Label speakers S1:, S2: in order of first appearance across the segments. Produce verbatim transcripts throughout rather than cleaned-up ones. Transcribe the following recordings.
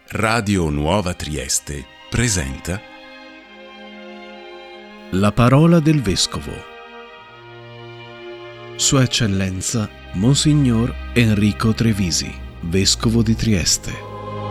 S1: Radio Nuova Trieste presenta
S2: La parola del Vescovo. Sua Eccellenza Monsignor Enrico Trevisi, Vescovo di Trieste.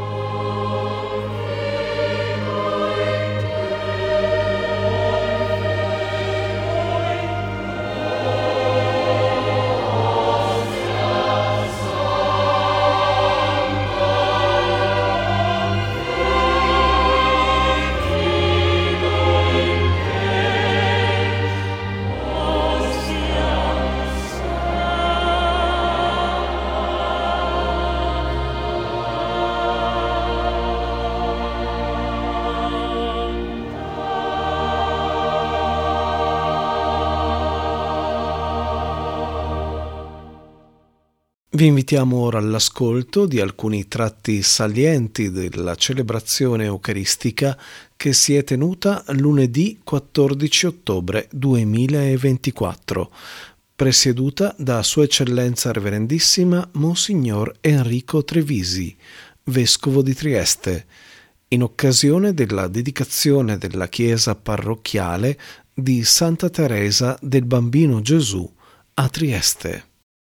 S2: Vi invitiamo ora all'ascolto di alcuni tratti salienti della celebrazione eucaristica che si è tenuta lunedì quattordici ottobre duemilaventiquattro, presieduta da Sua Eccellenza Reverendissima Monsignor Enrico Trevisi, Vescovo di Trieste, in occasione della dedicazione della chiesa parrocchiale di Santa Teresa del Bambino Gesù a Trieste.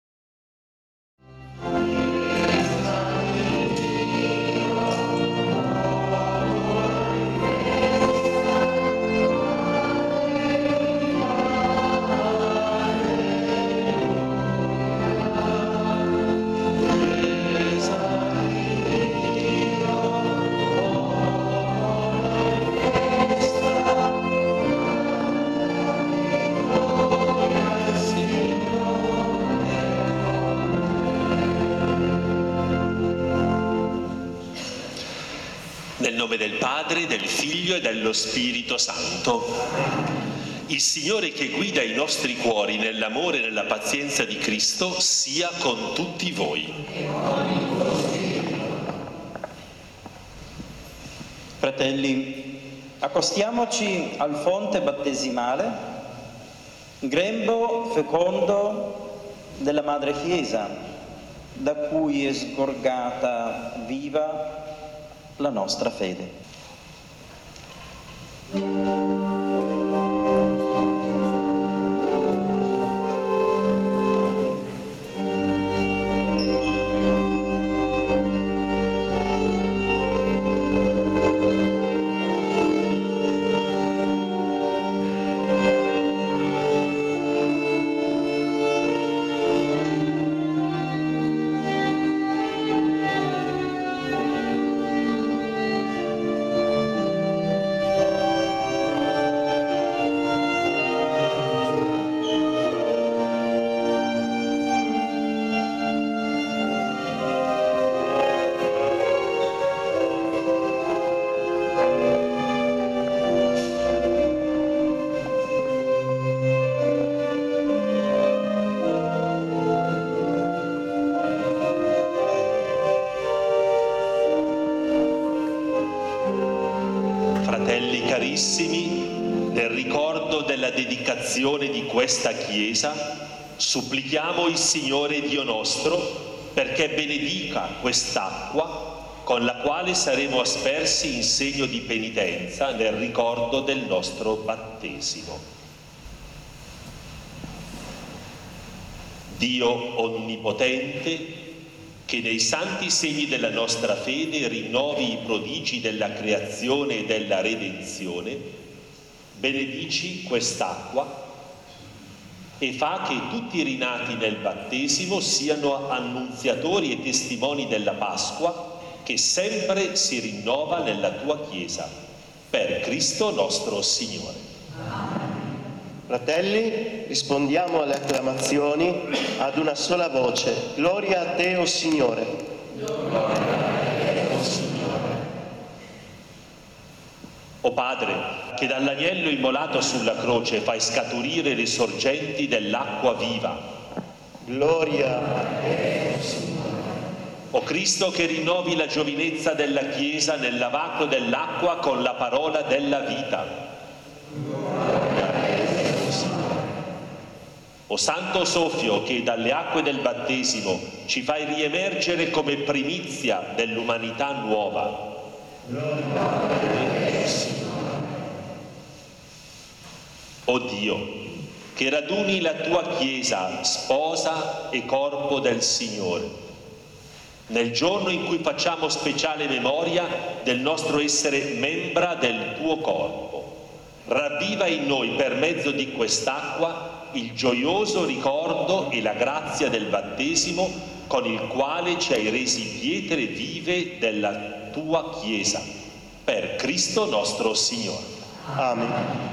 S3: Nel nome del Padre, del Figlio e dello Spirito Santo. Il Signore che guida i nostri cuori nell'amore e nella pazienza di Cristo sia con tutti voi.
S4: Fratelli, accostiamoci al fonte battesimale, grembo fecondo della Madre Chiesa, da cui è sgorgata viva la nostra fede.
S3: Fratelli carissimi, nel ricordo della dedicazione di questa Chiesa, supplichiamo il Signore Dio nostro perché benedica quest'acqua con la quale saremo aspersi in segno di penitenza nel ricordo del nostro battesimo. Dio onnipotente, che nei santi segni della nostra fede rinnovi i prodigi della creazione e della redenzione, benedici quest'acqua e fa che tutti i rinati nel battesimo siano annunziatori e testimoni della Pasqua che sempre si rinnova nella tua Chiesa. Per Cristo nostro Signore.
S5: Fratelli, rispondiamo alle acclamazioni ad una sola voce. Gloria a te, o Signore.
S3: Gloria a te, o Signore. O Padre, che dall'agnello immolato sulla croce fai scaturire le sorgenti dell'acqua viva.
S5: Gloria a te, o Signore.
S3: O Cristo, che rinnovi la giovinezza della Chiesa nel lavacro dell'acqua con la parola della vita. O Santo Soffio, che dalle acque del battesimo ci fai riemergere come primizia dell'umanità nuova, O Dio, che raduni la tua Chiesa, sposa e corpo del Signore, nel giorno in cui facciamo speciale memoria del nostro essere membra del tuo corpo, ravviva in noi per mezzo di quest'acqua il gioioso ricordo e la grazia del battesimo con il quale ci hai resi pietre vive della tua Chiesa, per Cristo nostro Signore.
S5: Amen.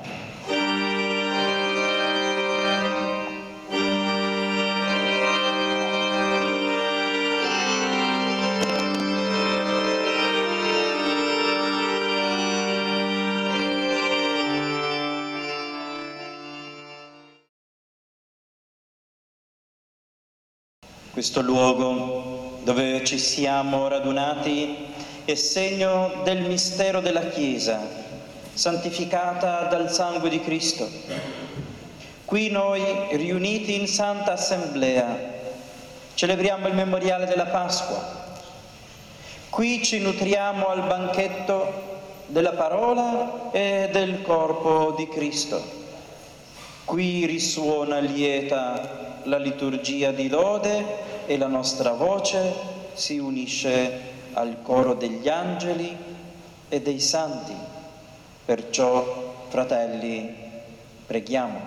S4: Questo luogo dove ci siamo radunati è segno del mistero della Chiesa, santificata dal sangue di Cristo. Qui noi, riuniti in Santa Assemblea, celebriamo il memoriale della Pasqua. Qui ci nutriamo al banchetto della parola e del corpo di Cristo. Qui risuona lieta la liturgia di lode e la nostra voce si unisce al coro degli angeli e dei santi. Perciò, fratelli, preghiamo.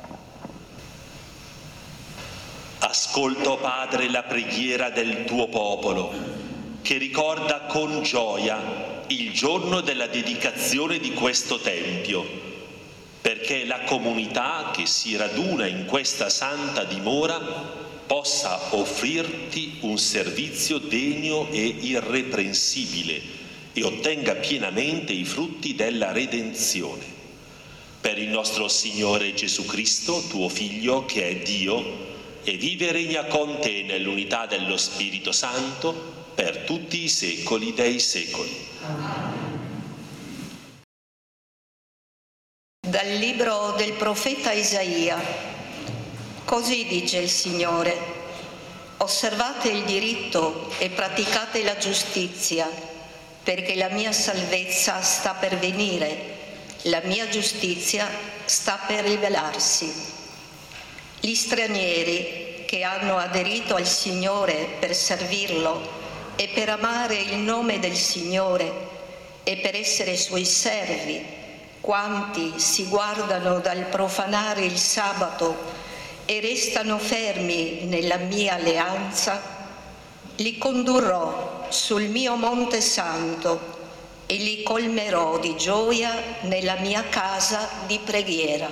S3: Ascolto, Padre, la preghiera del tuo popolo, che ricorda con gioia il giorno della dedicazione di questo Tempio, perché la comunità che si raduna in questa santa dimora possa offrirti un servizio degno e irreprensibile e ottenga pienamente i frutti della redenzione. Per il nostro Signore Gesù Cristo, tuo Figlio, che è Dio, e vive e regna con te nell'unità dello Spirito Santo per tutti i secoli dei secoli.
S6: Dal libro del profeta Isaia. Così dice il Signore: osservate il diritto e praticate la giustizia, perché la mia salvezza sta per venire, la mia giustizia sta per rivelarsi. Gli stranieri che hanno aderito al Signore per servirlo e per amare il nome del Signore e per essere suoi servi, quanti si guardano dal profanare il sabato e restano fermi nella mia alleanza, li condurrò sul mio monte santo e li colmerò di gioia nella mia casa di preghiera.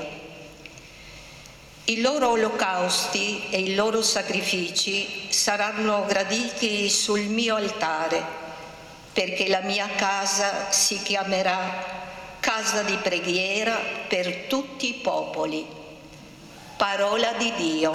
S6: I loro olocausti e i loro sacrifici saranno graditi sul mio altare, perché la mia casa si chiamerà casa di preghiera per tutti i popoli. Parola di Dio.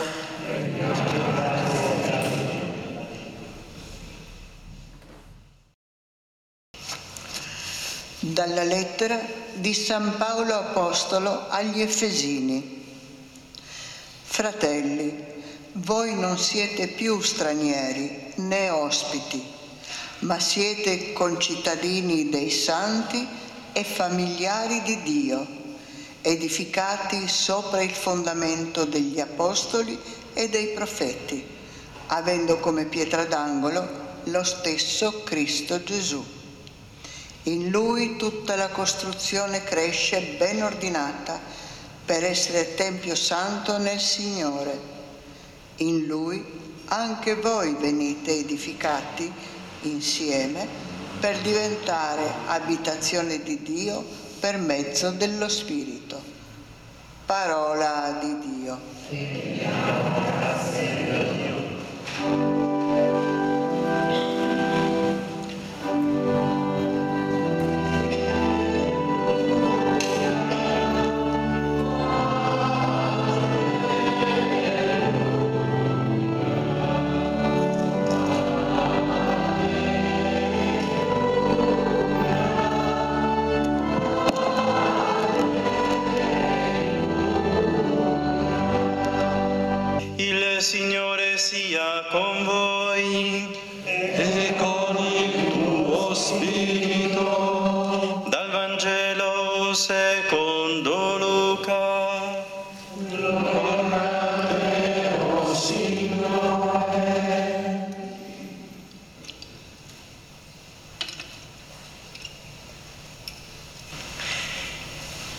S7: Dalla lettera di San Paolo Apostolo agli Efesini. Fratelli, voi non siete più stranieri né ospiti, ma siete concittadini dei santi e familiari di Dio, edificati sopra il fondamento degli apostoli e dei profeti, avendo come pietra d'angolo lo stesso Cristo Gesù. In Lui tutta la costruzione cresce ben ordinata per essere Tempio Santo nel Signore. In Lui anche voi venite edificati insieme per diventare abitazione di Dio per mezzo dello Spirito. Parola di Dio.
S4: Il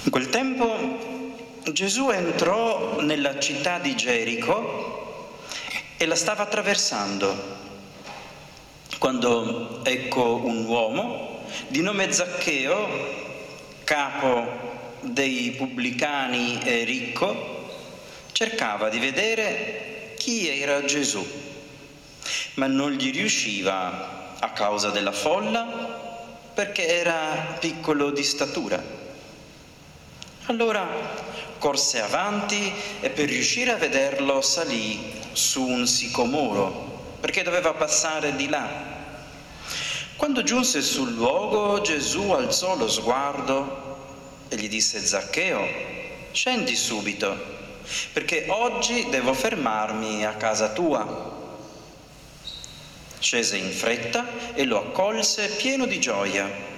S4: In quel tempo Gesù entrò nella città di Gerico e la stava attraversando, quando ecco un uomo di nome Zaccheo, capo dei pubblicani e ricco, cercava di vedere chi era Gesù, ma non gli riusciva a causa della folla, perché era piccolo di statura. Allora corse avanti e per riuscire a vederlo salì su un sicomoro, perché doveva passare di là. Quando giunse sul luogo, Gesù alzò lo sguardo e gli disse: Zaccheo, scendi subito, perché oggi devo fermarmi a casa tua. Scese in fretta e lo accolse pieno di gioia.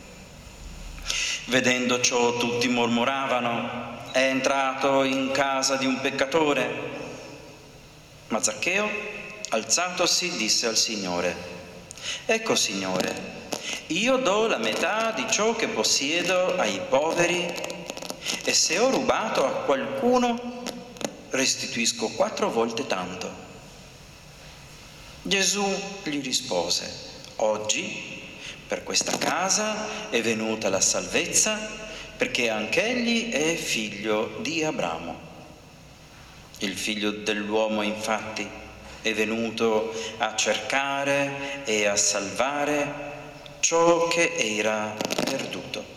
S4: Vedendo ciò tutti mormoravano: è entrato in casa di un peccatore. Ma Zaccheo, alzatosi, disse al Signore: ecco, Signore, io do la metà di ciò che possiedo ai poveri, e se ho rubato a qualcuno restituisco quattro volte tanto. Gesù gli rispose: oggi per questa casa è venuta la salvezza, perché anch'egli è figlio di Abramo. Il figlio dell'uomo, infatti, è venuto a cercare e a salvare ciò che era perduto.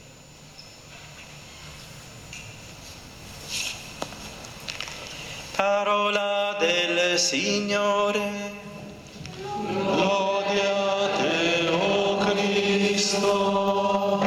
S4: Parola del Signore.
S3: Gloria a te, o Cristo.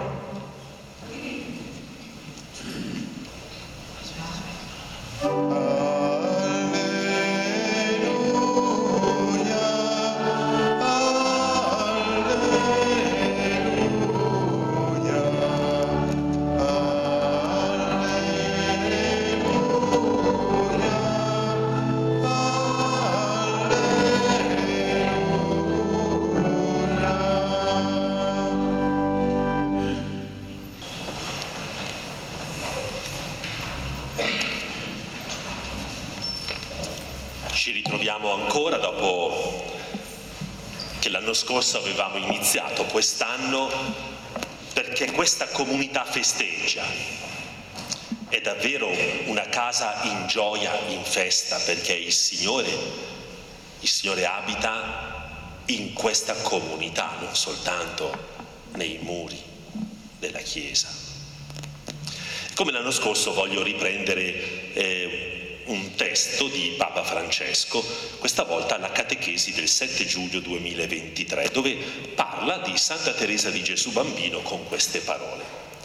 S3: Ci ritroviamo ancora dopo che l'anno scorso avevamo iniziato quest'anno, perché questa comunità festeggia. È davvero una casa in gioia, in festa, perché il Signore, il Signore abita in questa comunità, non soltanto nei muri della Chiesa. Come l'anno scorso voglio riprendere eh, un testo di Papa Francesco, questa volta la catechesi del sette giugno duemilaventitré, dove parla di Santa Teresa di Gesù Bambino con queste parole.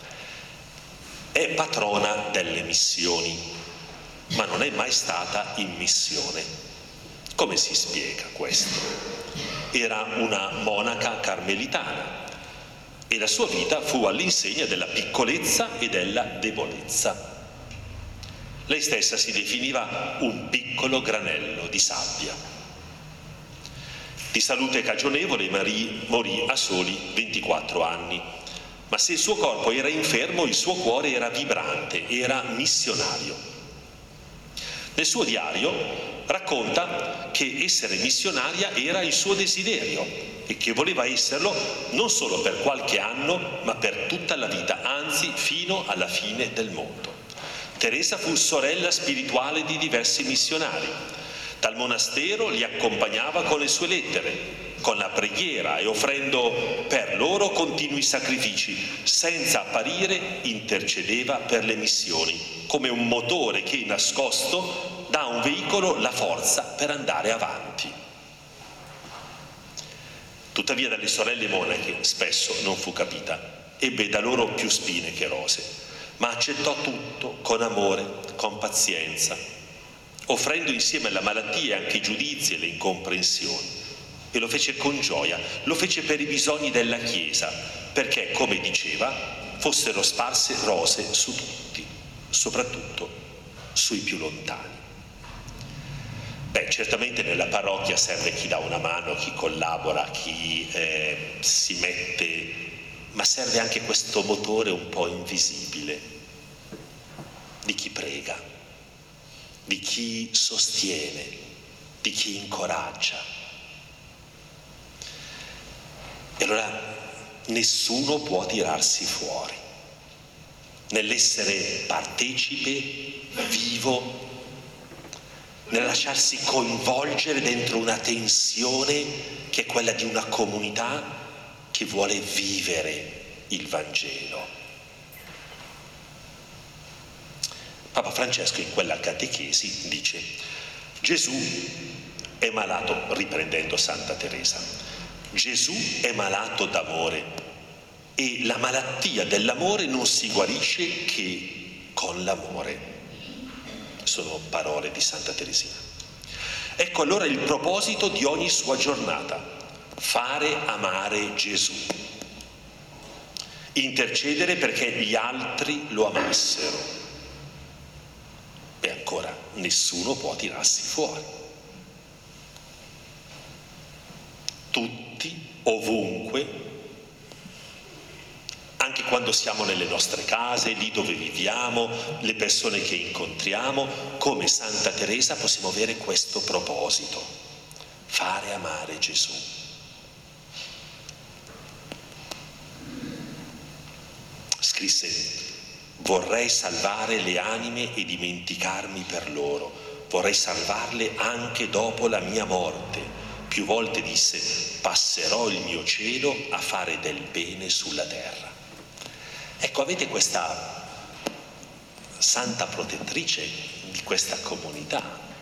S3: È patrona delle missioni, ma non è mai stata in missione. Come si spiega questo? Era una monaca carmelitana e la sua vita fu all'insegna della piccolezza e della debolezza. Lei stessa si definiva un piccolo granello di sabbia. Di salute cagionevole morì a soli ventiquattro anni, ma se il suo corpo era infermo, il suo cuore era vibrante, era missionario. Nel suo diario racconta che essere missionaria era il suo desiderio e che voleva esserlo non solo per qualche anno, ma per tutta la vita, anzi fino alla fine del mondo. Teresa fu sorella spirituale di diversi missionari. Dal monastero li accompagnava con le sue lettere, con la preghiera e offrendo per loro continui sacrifici. Senza apparire intercedeva per le missioni, come un motore che nascosto dà a un veicolo la forza per andare avanti. Tuttavia dalle sorelle monache spesso non fu capita, ebbe da loro più spine che rose, ma accettò tutto con amore, con pazienza, offrendo insieme alla malattia anche i giudizi e le incomprensioni. E lo fece con gioia, lo fece per i bisogni della Chiesa, perché, come diceva, fossero sparse rose su tutti, soprattutto sui più lontani. Beh, certamente nella parrocchia serve chi dà una mano, chi collabora, chi eh, si mette ma serve anche questo motore un po' invisibile di chi prega, di chi sostiene, di chi incoraggia. E allora nessuno può tirarsi fuori nell'essere partecipe, vivo, nel lasciarsi coinvolgere dentro una tensione che è quella di una comunità che vuole vivere il Vangelo. Papa Francesco in quella catechesi dice: Gesù è malato, riprendendo Santa Teresa, Gesù è malato d'amore e la malattia dell'amore non si guarisce che con l'amore. Sono parole di Santa Teresina. Ecco allora il proposito di ogni sua giornata: fare amare Gesù, intercedere perché gli altri lo amassero. E ancora, nessuno può tirarsi fuori. Tutti, ovunque, anche quando siamo nelle nostre case, lì dove viviamo, le persone che incontriamo, come Santa Teresa possiamo avere questo proposito: fare amare Gesù. Scrisse: vorrei salvare le anime e dimenticarmi per loro, vorrei salvarle anche dopo la mia morte. Più volte disse: passerò il mio cielo a fare del bene sulla terra. Ecco, avete questa santa protettrice di questa comunità.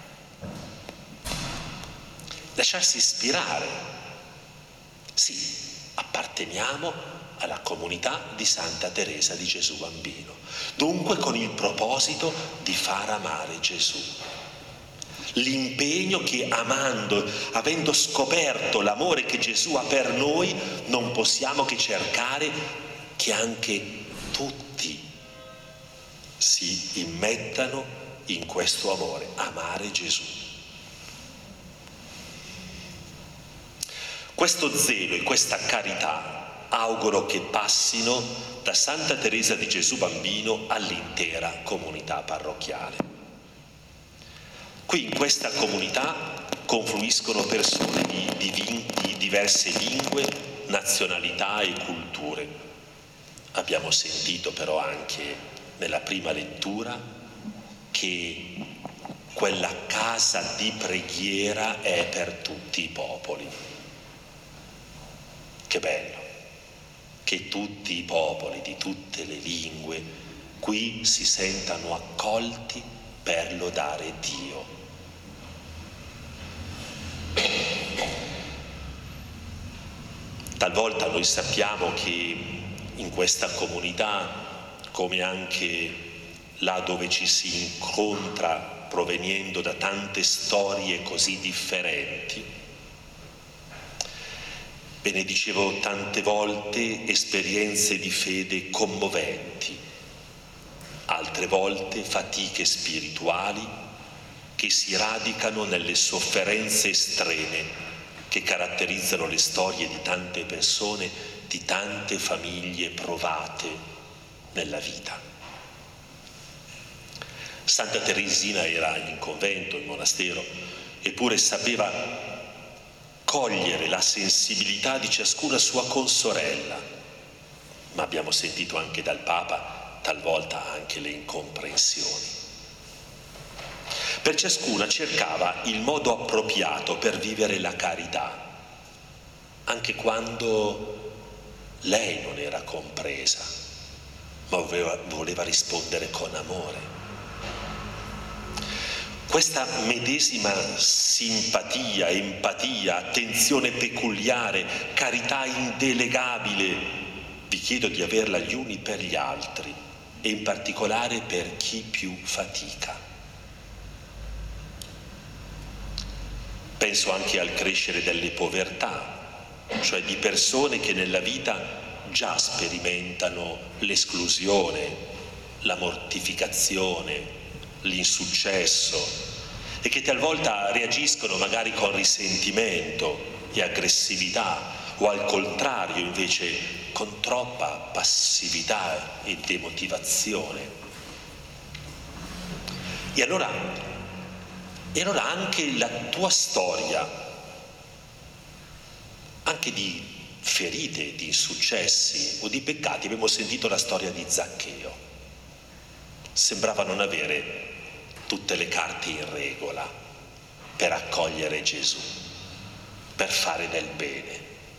S3: Lasciarsi ispirare. Sì, apparteniamo alla comunità di Santa Teresa di Gesù Bambino, dunque con il proposito di far amare Gesù. L'impegno che, amando, avendo scoperto l'amore che Gesù ha per noi, non possiamo che cercare che anche tutti si immettano in questo amore, amare Gesù. Questo zelo e questa carità auguro che passino da Santa Teresa di Gesù Bambino all'intera comunità parrocchiale. Qui in questa comunità confluiscono persone di, di, di diverse lingue, nazionalità e culture. Abbiamo sentito però anche nella prima lettura che quella casa di preghiera è per tutti i popoli. Che bello, che tutti i popoli di tutte le lingue qui si sentano accolti per lodare Dio. Talvolta noi sappiamo che in questa comunità, come anche là dove ci si incontra proveniendo da tante storie così differenti, ve ne dicevo tante volte, esperienze di fede commoventi, altre volte fatiche spirituali che si radicano nelle sofferenze estreme che caratterizzano le storie di tante persone, di tante famiglie provate nella vita. Santa Teresina era in convento, in monastero, eppure sapeva cogliere la sensibilità di ciascuna sua consorella, ma abbiamo sentito anche dal Papa talvolta anche le incomprensioni. Per ciascuna cercava il modo appropriato per vivere la carità, anche quando lei non era compresa, ma voleva, voleva rispondere con amore. Questa medesima simpatia, empatia, attenzione peculiare, carità indelegabile, vi chiedo di averla gli uni per gli altri e in particolare per chi più fatica. Penso anche al crescere delle povertà, cioè di persone che nella vita già sperimentano l'esclusione, la mortificazione, l'insuccesso e che talvolta reagiscono magari con risentimento e aggressività o al contrario invece con troppa passività e demotivazione. E allora, e allora anche la tua storia, anche di ferite, di insuccessi o di peccati, abbiamo sentito la storia di Zaccheo, sembrava non avere tutte le carte in regola per accogliere Gesù, per fare del bene.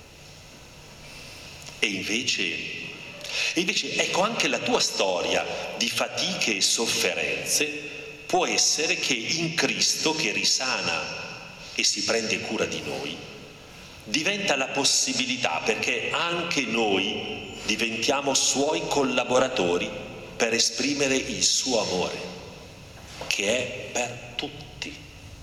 S3: E invece, e invece, ecco, anche la tua storia di fatiche e sofferenze può essere che in Cristo, che risana e si prende cura di noi, diventa la possibilità perché anche noi diventiamo suoi collaboratori per esprimere il suo amore, che è per tutti.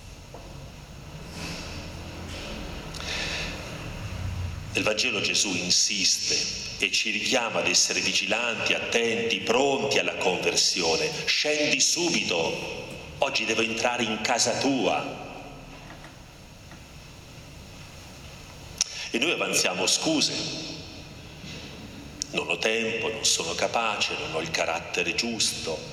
S3: Nel Vangelo Gesù insiste e ci richiama ad essere vigilanti, attenti, pronti alla conversione. Scendi subito, oggi devo entrare in casa tua. E noi avanziamo scuse. Non ho tempo, non sono capace, non ho il carattere giusto.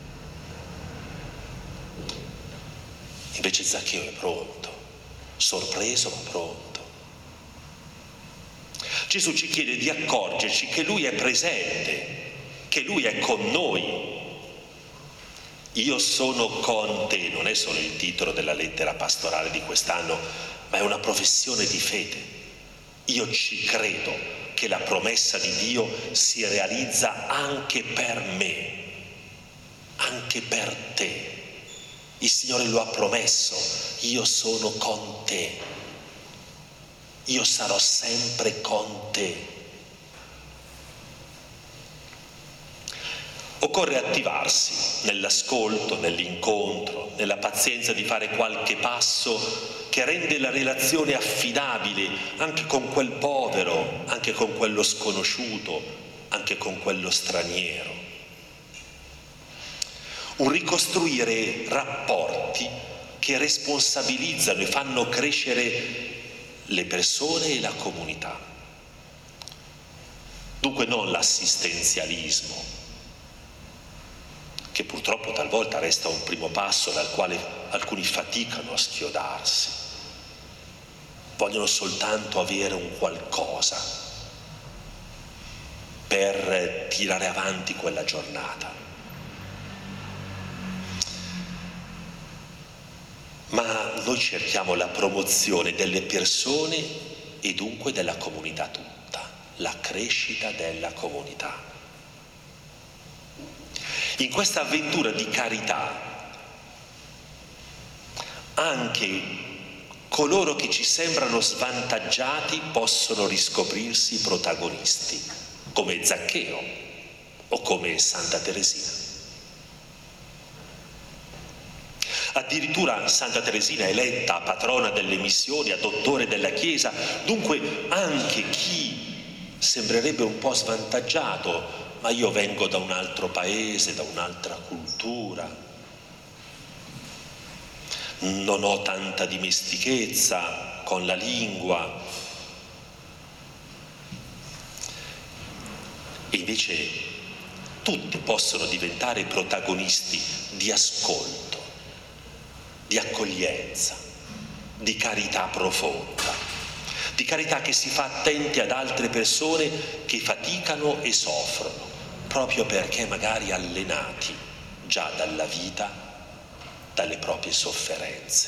S3: Invece Zaccheo è pronto, sorpreso ma pronto. Gesù ci chiede di accorgerci che Lui è presente, che Lui è con noi. Io sono con te, non è solo il titolo della lettera pastorale di quest'anno, ma è una professione di fede. Io ci credo che la promessa di Dio si realizza anche per me, anche per te. Il Signore lo ha promesso, io sono con te, io sarò sempre con te. Occorre attivarsi nell'ascolto, nell'incontro, nella pazienza di fare qualche passo che rende la relazione affidabile anche con quel povero, anche con quello sconosciuto, anche con quello straniero. Un ricostruire rapporti che responsabilizzano e fanno crescere le persone e la comunità. Dunque non l'assistenzialismo, che purtroppo talvolta resta un primo passo dal quale alcuni faticano a schiodarsi. Vogliono soltanto avere un qualcosa per tirare avanti quella giornata. Ma noi cerchiamo la promozione delle persone e dunque della comunità tutta, la crescita della comunità. In questa avventura di carità, anche coloro che ci sembrano svantaggiati possono riscoprirsi protagonisti, come Zaccheo o come Santa Teresina. Addirittura Santa Teresina è eletta patrona delle missioni, a dottore della Chiesa, dunque anche chi sembrerebbe un po' svantaggiato, ma io vengo da un altro paese, da un'altra cultura, non ho tanta dimestichezza con la lingua. E invece tutti possono diventare protagonisti di ascolto, di accoglienza, di carità profonda, di carità che si fa attenti ad altre persone che faticano e soffrono, proprio perché magari allenati già dalla vita, dalle proprie sofferenze.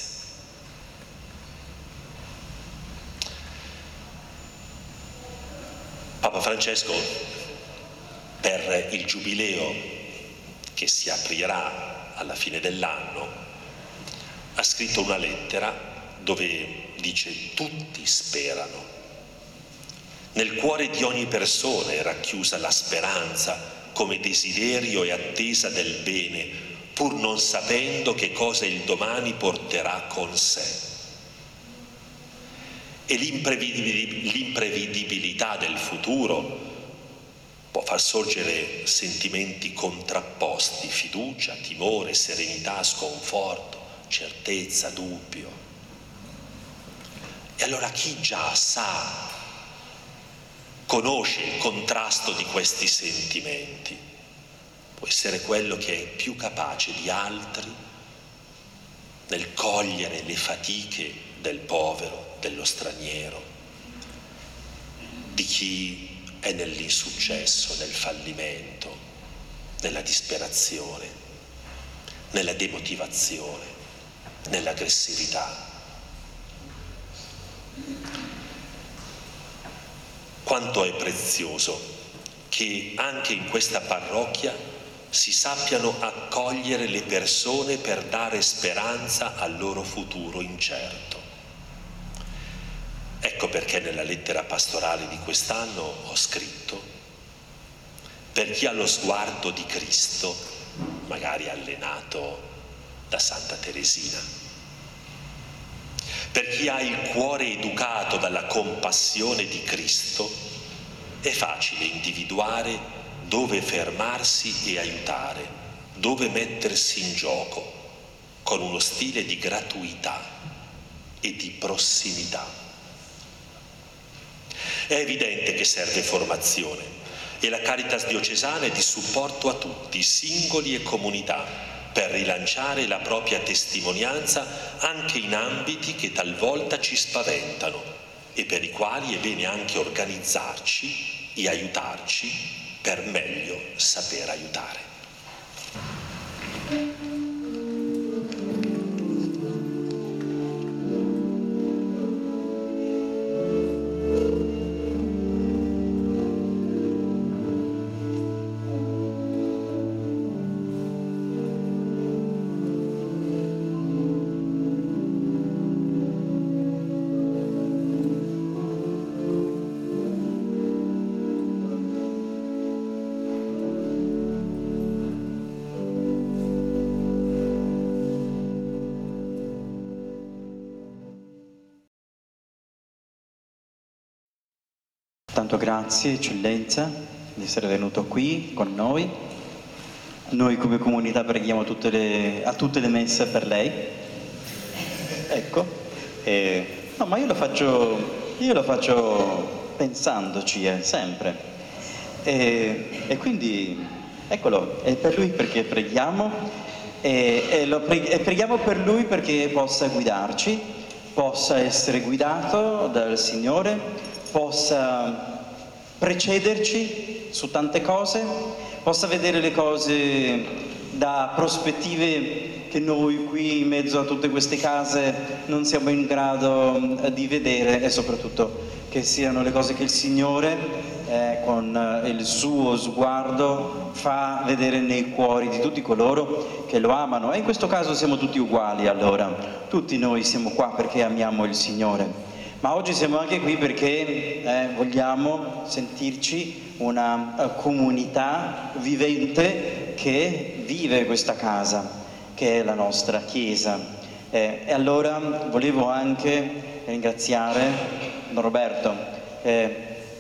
S3: Papa Francesco, per il giubileo che si aprirà alla fine dell'anno, ha scritto una lettera dove dice: tutti sperano. Nel cuore di ogni persona è racchiusa la speranza come desiderio e attesa del bene, pur non sapendo che cosa il domani porterà con sé. E l'imprevedibilità del futuro può far sorgere sentimenti contrapposti: fiducia, timore, serenità, sconforto, certezza, dubbio. E allora chi già sa conosce il contrasto di questi sentimenti, può essere quello che è più capace di altri nel cogliere le fatiche del povero, dello straniero, di chi è nell'insuccesso, nel fallimento, nella disperazione, nella demotivazione, nell'aggressività. Quanto è prezioso che anche in questa parrocchia si sappiano accogliere le persone per dare speranza al loro futuro incerto. Ecco perché nella lettera pastorale di quest'anno ho scritto: per chi ha lo sguardo di Cristo, magari allenato da Santa Teresina, per chi ha il cuore educato dalla compassione di Cristo, è facile individuare dove fermarsi e aiutare, dove mettersi in gioco, con uno stile di gratuità e di prossimità. È evidente che serve formazione e la Caritas diocesana è di supporto a tutti, singoli e comunità, per rilanciare la propria testimonianza anche in ambiti che talvolta ci spaventano e per i quali è bene anche organizzarci e aiutarci per meglio saper aiutare.
S4: Tanto grazie, eccellenza, di essere venuto qui con noi. Noi come comunità preghiamo tutte le, a tutte le messe per lei. Ecco. E, no, ma io lo faccio, io lo faccio pensandoci, eh, sempre. E, e quindi, eccolo, è per lui perché preghiamo e, e, lo pre- e preghiamo per lui perché possa guidarci, possa essere guidato dal Signore, possa precederci su tante cose, possa vedere le cose da prospettive che noi qui in mezzo a tutte queste case non siamo in grado di vedere, e soprattutto che siano le cose che il Signore eh, con il suo sguardo fa vedere nei cuori di tutti coloro che lo amano. E in questo caso siamo tutti uguali, allora tutti noi siamo qua perché amiamo il Signore. Ma oggi siamo anche qui perché eh, vogliamo sentirci una uh, comunità vivente che vive questa casa, che è la nostra Chiesa. Eh, e allora volevo anche ringraziare Don Roberto, eh,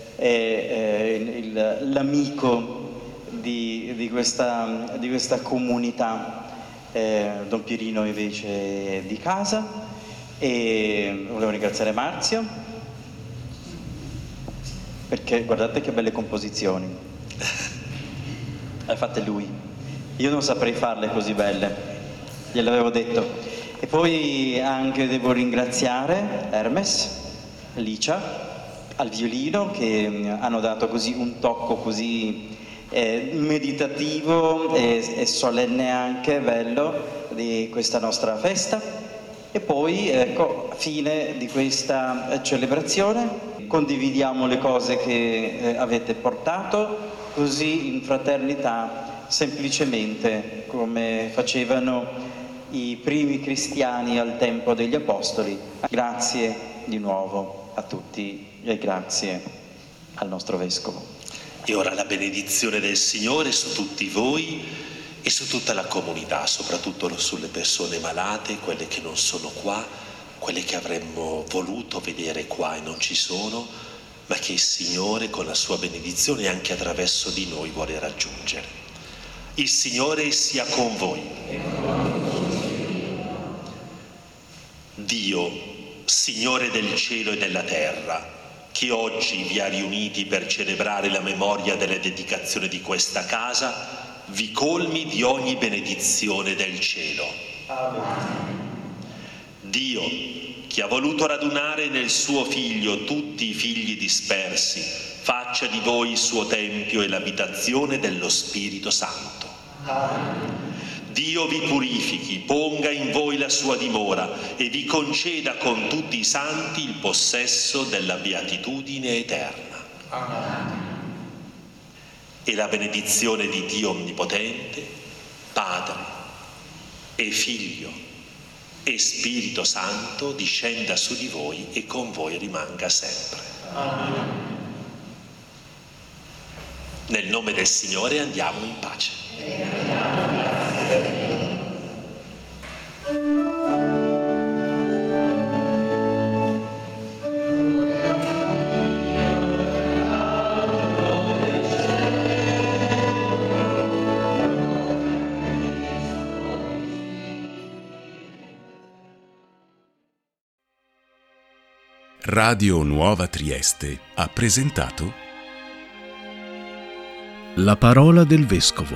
S4: eh, il, l'amico di, di, questa, di questa comunità, eh, Don Pierino invece di casa. E volevo ringraziare Marzio perché guardate che belle composizioni le ha fatte lui, io non saprei farle così belle, gliel'avevo detto. E poi anche devo ringraziare Hermes, Licia al violino, che hanno dato così un tocco così eh, meditativo e, e solenne anche, bello, di questa nostra festa. E poi, ecco, a fine di questa celebrazione, condividiamo le cose che eh, avete portato, così in fraternità, semplicemente come facevano i primi cristiani al tempo degli Apostoli. Grazie di nuovo a tutti e grazie al nostro Vescovo.
S3: E ora la benedizione del Signore su tutti voi e su tutta la comunità, soprattutto sulle persone malate, quelle che non sono qua, quelle che avremmo voluto vedere qua e non ci sono, ma che il Signore con la sua benedizione anche attraverso di noi vuole raggiungere. Il Signore sia con voi. Dio, Signore del cielo e della terra, che oggi vi ha riuniti per celebrare la memoria della dedicazione di questa casa, vi colmi di ogni benedizione del cielo. Amen. Dio, che ha voluto radunare nel suo Figlio tutti i figli dispersi, faccia di voi il suo Tempio e l'abitazione dello Spirito Santo. Amen. Dio vi purifichi, ponga in voi la sua dimora e vi conceda con tutti i santi il possesso della beatitudine eterna. Amen. E la benedizione di Dio Onnipotente, Padre e Figlio e Spirito Santo discenda su di voi e con voi rimanga sempre. Amen. Nel nome del Signore andiamo in pace.
S1: Radio Nuova Trieste ha presentato
S2: La parola del Vescovo.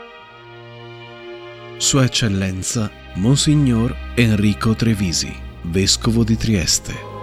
S2: Sua Eccellenza Monsignor Enrico Trevisi, Vescovo di Trieste.